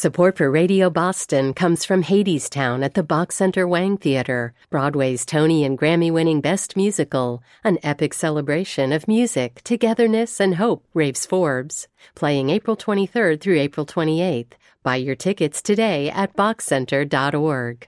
Support for Radio Boston comes from Hadestown at the Bach Center Wang Theater, Broadway's Tony and Grammy-winning Best Musical, an epic celebration of music, togetherness, and hope, raves Forbes. Playing April 23rd through April 28th. Buy your tickets today at bachcenter.org.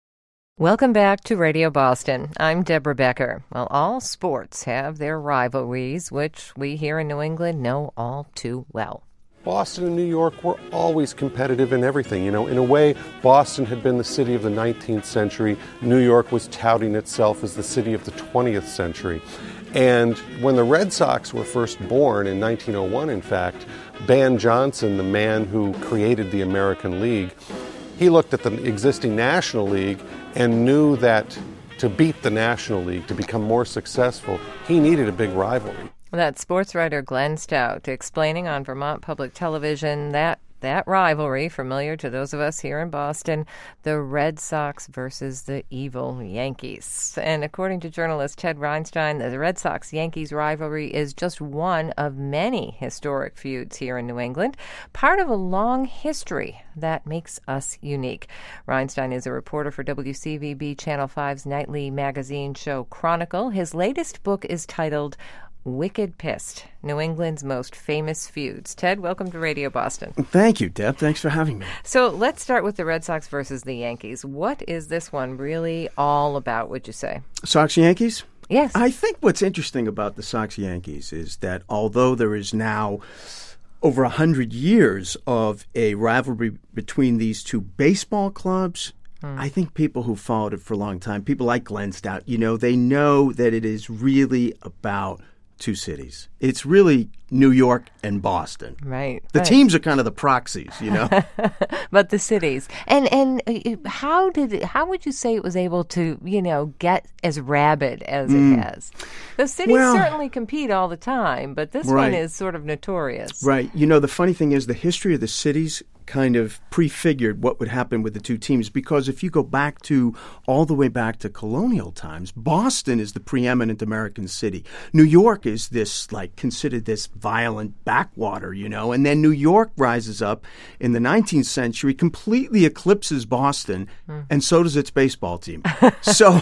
Welcome back to Radio Boston. I'm Deborah Becker. Well, all sports have their rivalries, which we here in New England know all too well. Boston and New York were always competitive in everything. You know, in a way, Boston had been the city of the 19th century. New York was touting itself as the city of the 20th century. And when the Red Sox were first born in 1901, in fact, Ban Johnson, the man who created the American League, he looked at the existing National League and knew that to beat the National League, to become more successful, he needed a big rivalry. That's sports writer Glenn Stout explaining on Vermont Public Television that rivalry, familiar to those of us here in Boston, the Red Sox versus the evil Yankees. And according to journalist Ted Reinstein, the Red Sox-Yankees rivalry is just one of many historic feuds here in New England, part of a long history that makes us unique. Reinstein is a reporter for WCVB Channel 5's nightly magazine show Chronicle. His latest book is titled Wicked Pissed, New England's Most Famous Feuds. Ted, welcome to Radio Boston. Thank you, Deb. Thanks for having me. So let's start with the Red Sox versus the Yankees. What is this one really all about, would you say? Sox-Yankees? Yes. I think what's interesting about the Sox-Yankees is that although there is now over 100 years of a rivalry between these two baseball clubs, I think people who followed it for a long time, people like Glenn Stout, they know that it is really about two cities. It's really New York and Boston. Right. The teams are kind of the proxies, But the cities. And how would you say it was able to, get as rabid as it has? The cities certainly compete all the time, but this one is sort of notorious. Right. The funny thing is the history of the cities kind of prefigured what would happen with the two teams, because if you go back all the way back to colonial times, Boston is the preeminent American city. New York is considered this violent backwater, and then New York rises up in the 19th century, completely eclipses Boston, and so does its baseball team. So,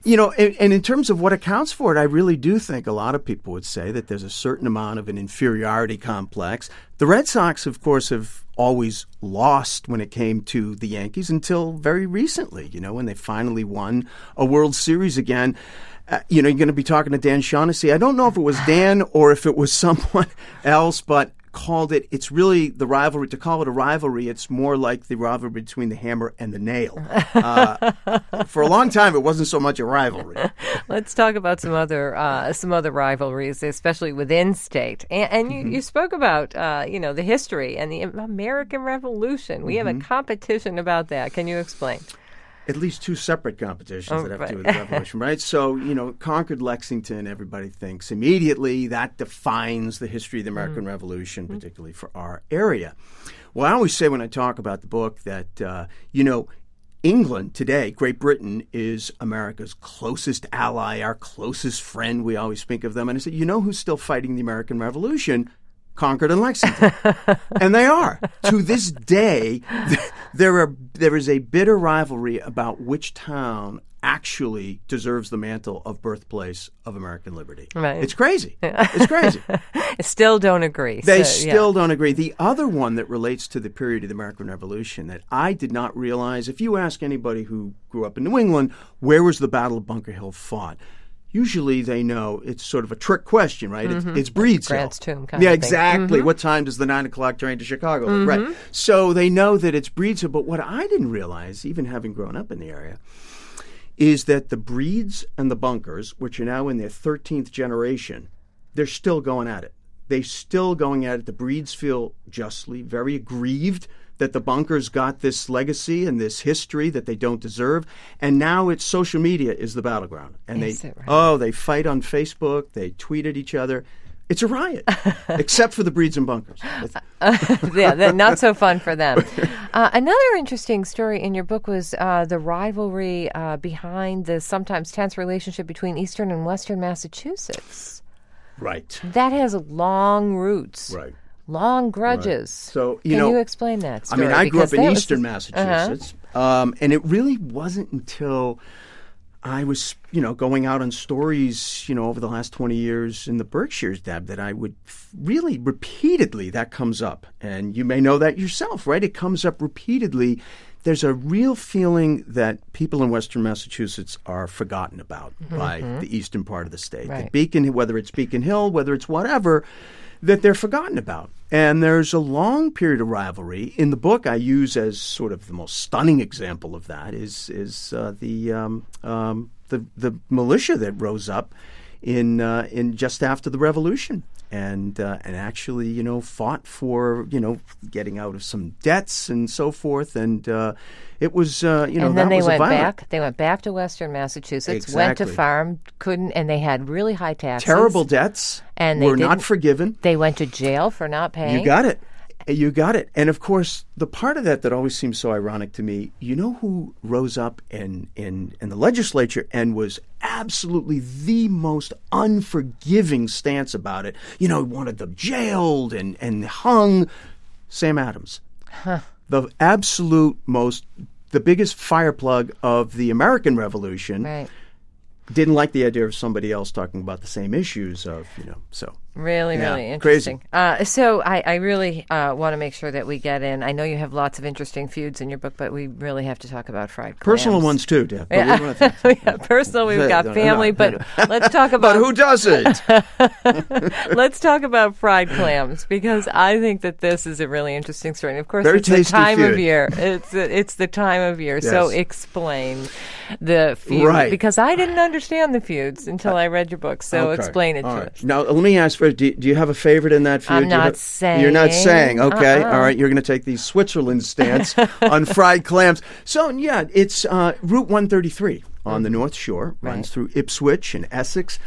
and in terms of what accounts for it, I really do think a lot of people would say that there's a certain amount of an inferiority complex. The Red Sox, of course, have always lost when it came to the Yankees until very recently, when they finally won a World Series again. You're going to be talking to Dan Shaughnessy. I don't know if it was Dan or if it was someone else, but called it, it's really the rivalry. To call it a rivalry, it's more like the rivalry between the hammer and the nail. For a long time, it wasn't so much a rivalry. Let's talk about some other rivalries, especially within state. And you spoke about, the history and the American Revolution. We have a competition about that. Can you explain? At least two separate competitions that have to do with the Revolution, right? So, Concord, Lexington, everybody thinks immediately that defines the history of the American Revolution, particularly for our area. Well, I always say when I talk about the book that, England today, Great Britain, is America's closest ally, our closest friend. We always think of them. And I said, who's still fighting the American Revolution? Concord and Lexington. And they are. To this day, there is a bitter rivalry about which town actually deserves the mantle of birthplace of American liberty. Right. It's crazy. It's crazy. Still don't agree. They still don't agree. The other one that relates to the period of the American Revolution that I did not realize, if you ask anybody who grew up in New England, where was the Battle of Bunker Hill fought? Usually they know it's sort of a trick question, right? It's Breed's Hill. Grant's Tomb kind of thing. Exactly. What time does the 9 o'clock train to Chicago? Right. So they know that it's Breed's Hill. But what I didn't realize, even having grown up in the area, is that the Breeds and the Bunkers, which are now in their 13th generation, they're still going at it. They're still going at it. The Breeds feel justly very aggrieved that the Bunkers got this legacy and this history that they don't deserve. And now it's social media is the battleground. And they fight on Facebook. They tweet at each other. It's a riot, except for the Breeds and Bunkers. Not so fun for them. Another interesting story in your book was the rivalry behind the sometimes tense relationship between Eastern and Western Massachusetts. Right. That has long roots. Right. long grudges. Right. So, Can you explain that story? I grew up in Because eastern Massachusetts, and it really wasn't until I was, going out on stories, over the last 20 years in the Berkshires, Deb, that I would really repeatedly, that comes up. And you may know that yourself, right? It comes up repeatedly. There's a real feeling that people in Western Massachusetts are forgotten about by the eastern part of the state. Right. That Beacon, whether it's Beacon Hill, whether it's whatever, that they're forgotten about. And there's a long period of rivalry. In the book, I use as sort of the most stunning example of that is the militia that rose up in just after the Revolution, and actually fought for getting out of some debts and so forth, and it was and then they was went violent. back. They went back to Western Massachusetts. Exactly. Went to farm, and they had really high taxes. Terrible debts, and they were not forgiven. They went to jail for not paying. You got it. You got it. And of course, the part of that always seems so ironic to me, who rose up in the legislature and was absolutely the most unforgiving stance about it. Wanted them jailed and hung. Sam Adams. The absolute the biggest fireplug of the American Revolution. Right. Didn't like the idea of somebody else talking about the same issues of, so. Really, Yeah, really interesting. crazy. So I really want to make sure that we get in. I know you have lots of interesting feuds in your book, but we really have to talk about fried clams. Personal ones too, Deb. But Yeah. we wanna think- Yeah, personal, we've got family, but let's talk about... But who doesn't? Let's talk about fried clams, because I think that this is a really interesting story. And of course, Very it's the tasty time of feud. year. It's the time of year. So Yes. explain the feud, Right. because I didn't understand the feuds until I read your book. So Okay. explain it All to right. us. Now, let me ask first, do you have a favorite in that feud? I'm Do you not have- saying. You're not saying. Okay. Uh-uh. All right. You're going to take the Switzerland stance on fried clams. So, yeah, it's Route 133 on the North Shore, runs through Ipswich and Essex,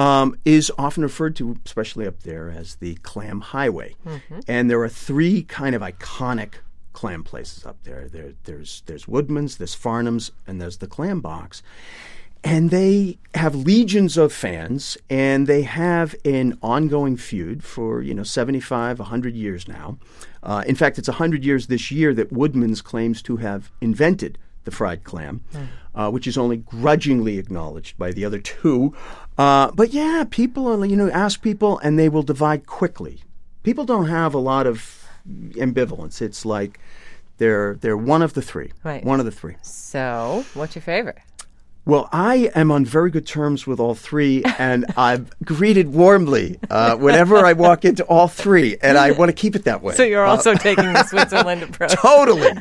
is often referred to, especially up there, as the Clam Highway. And there are three kind of iconic clam places up there. There's Woodman's, there's Farnham's, and there's the Clam Box. And they have legions of fans, and they have an ongoing feud for 75, 100 years now. In fact, it's 100 years this year that Woodman's claims to have invented the fried clam, which is only grudgingly acknowledged by the other two. But yeah, people are, ask people, and they will divide quickly. People don't have a lot of ambivalence. It's like they're one of the three. Right. One of the three. So, what's your favorite? Well, I am on very good terms with all three, and I'm greeted warmly whenever I walk into all three, and I want to keep it that way. So you're also taking the Switzerland approach. Totally.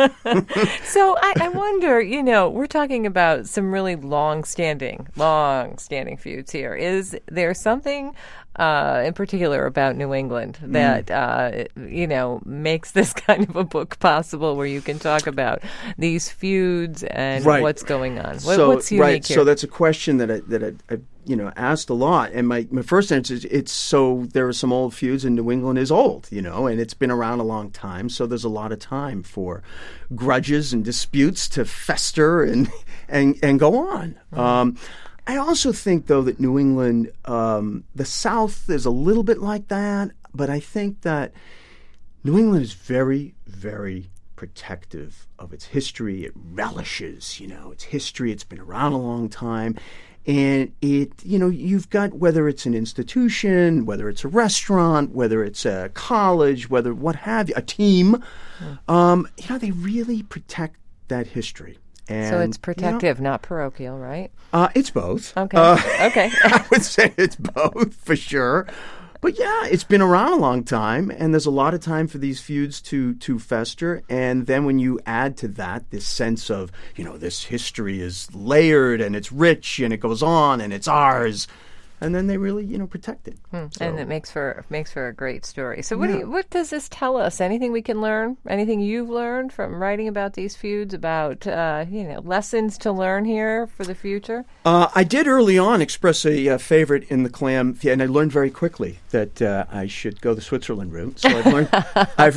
So I wonder, we're talking about some really long-standing feuds here. Is there something in particular about New England that, makes this kind of a book possible, where you can talk about these feuds and Right. what's going on? What's unique right. here? So that's a question that I asked a lot, and my first answer is there are some old feuds, and New England is old, and it's been around a long time, so there's a lot of time for grudges and disputes to fester and go on. I also think, though, that New England, the South is a little bit like that, but I think that New England is very, very protective of its history. It relishes, its history. It's been around a long time. And you've got, whether it's an institution, whether it's a restaurant, whether it's a college, whether what have you, a team, they really protect that history. And, so it's protective, not parochial, right? It's both. Okay. Okay. I would say it's both for sure. But yeah, it's been around a long time, and there's a lot of time for these feuds to fester. And then when you add to that this sense of, this history is layered and it's rich and it goes on and it's ours, and then they really, protect it. So, and it makes for a great story. So what does this tell us? Anything we can learn? Anything you've learned from writing about these feuds, about lessons to learn here for the future? I did early on express a favorite in the clam, and I learned very quickly that I should go the Switzerland route. So I've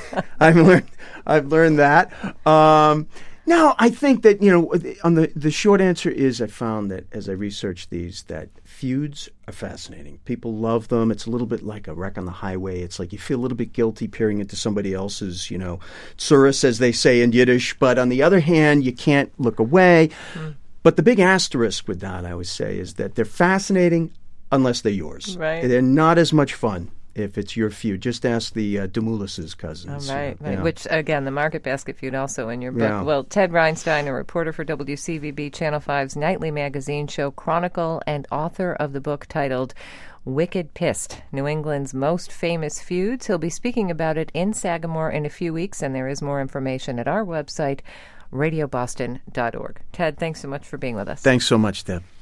learned that. Now, I think that, on the short answer is I found that as I researched these, that feuds are fascinating. People love them. It's a little bit like a wreck on the highway. It's like you feel a little bit guilty peering into somebody else's, tsuris, as they say in Yiddish. But on the other hand, you can't look away. But the big asterisk with that, I would say, is that they're fascinating unless they're yours. Right. They're not as much fun if it's your feud. Just ask the Demoulas' cousins. Oh, right. Yeah. Which, again, the Market Basket feud also in your book. Yeah. Well, Ted Reinstein, a reporter for WCVB Channel 5's nightly magazine show Chronicle and author of the book titled Wicked Pissed, New England's Most Famous Feuds. He'll be speaking about it in Sagamore in a few weeks, and there is more information at our website, radioboston.org. Ted, thanks so much for being with us. Thanks so much, Deb.